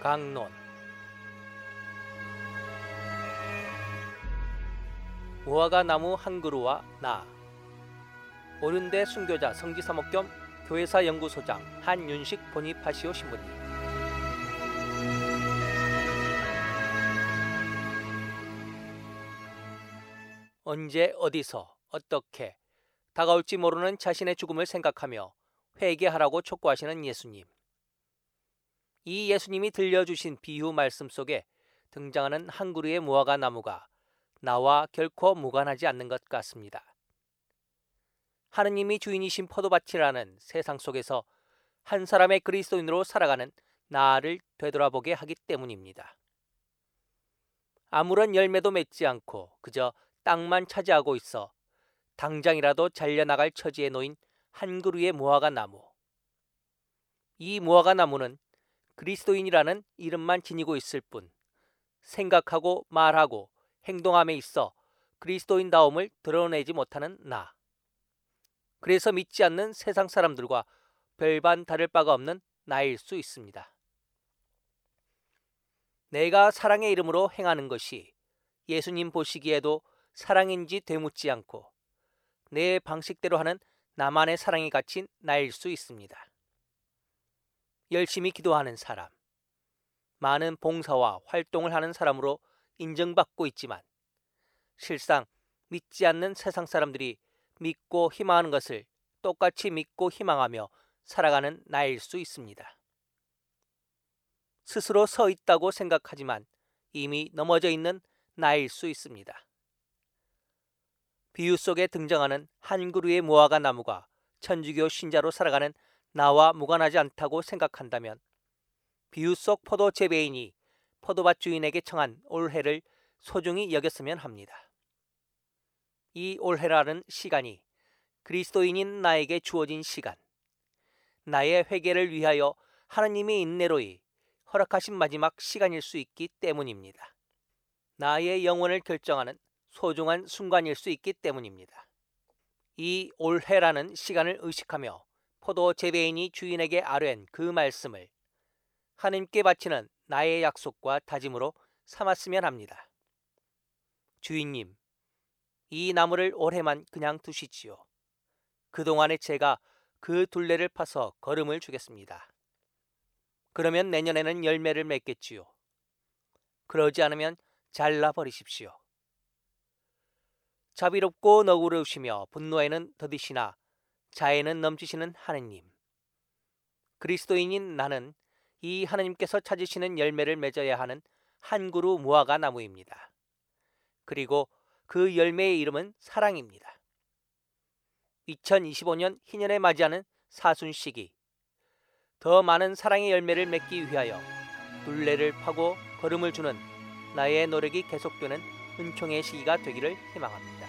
강론. 무화과 나무 한 그루와 나. 오륜대 순교자 성지사목 겸 교회사 연구소장 한윤식 보니파시오 신부님. 언제 어디서 어떻게 다가올지 모르는 자신의 죽음을 생각하며 회개하라고 촉구하시는 예수님. 이 예수님이 들려주신 비유 말씀 속에 등장하는 한 그루의 무화과 나무가 나와 결코 무관하지 않는 것 같습니다. 하느님이 주인이신 포도밭이라는 세상 속에서 한 사람의 그리스도인으로 살아가는 나를 되돌아보게 하기 때문입니다. 아무런 열매도 맺지 않고 그저 땅만 차지하고 있어 당장이라도 잘려나갈 처지에 놓인 한 그루의 무화과 나무. 이 무화과 나무는 그리스도인이라는 이름만 지니고 있을 뿐 생각하고 말하고 행동함에 있어 그리스도인다움을 드러내지 못하는 나. 그래서 믿지 않는 세상 사람들과 별반 다를 바가 없는 나일 수 있습니다. 내가 사랑의 이름으로 행하는 것이 예수님 보시기에도 사랑인지 되묻지 않고 내 방식대로 하는 나만의 사랑이 갇힌 나일 수 있습니다. 열심히 기도하는 사람, 많은 봉사와 활동을 하는 사람으로 인정받고 있지만 실상 믿지 않는 세상 사람들이 믿고 희망하는 것을 똑같이 믿고 희망하며 살아가는 나일 수 있습니다. 스스로 서 있다고 생각하지만 이미 넘어져 있는 나일 수 있습니다. 비유 속에 등장하는 한 그루의 무화과 나무가 천주교 신자로 살아가는 나와 무관하지 않다고 생각한다면 비유 속 포도 재배인이 포도밭 주인에게 청한 올해를 소중히 여겼으면 합니다. 이 올해라는 시간이 그리스도인인 나에게 주어진 시간, 나의 회개를 위하여 하느님의 인내로이 허락하신 마지막 시간일 수 있기 때문입니다. 나의 영혼을 결정하는 소중한 순간일 수 있기 때문입니다. 이 올해라는 시간을 의식하며 포도 재배인이 주인에게 아뢰는 그 말씀을 하느님께 바치는 나의 약속과 다짐으로 삼았으면 합니다. 주인님, 이 나무를 올해만 그냥 두시지요. 그동안에 제가 그 둘레를 파서 거름을 주겠습니다. 그러면 내년에는 열매를 맺겠지요. 그러지 않으면 잘라버리십시오. 자비롭고 너그러우시며 분노에는 더디시나 자애는 넘치시는 하느님. 그리스도인인 나는 이 하느님께서 찾으시는 열매를 맺어야 하는 한 그루 무화과 나무입니다. 그리고 그 열매의 이름은 사랑입니다. 2025년 희년에 맞이하는 사순 시기, 더 많은 사랑의 열매를 맺기 위하여 둘레를 파고 걸음을 주는 나의 노력이 계속되는 은총의 시기가 되기를 희망합니다.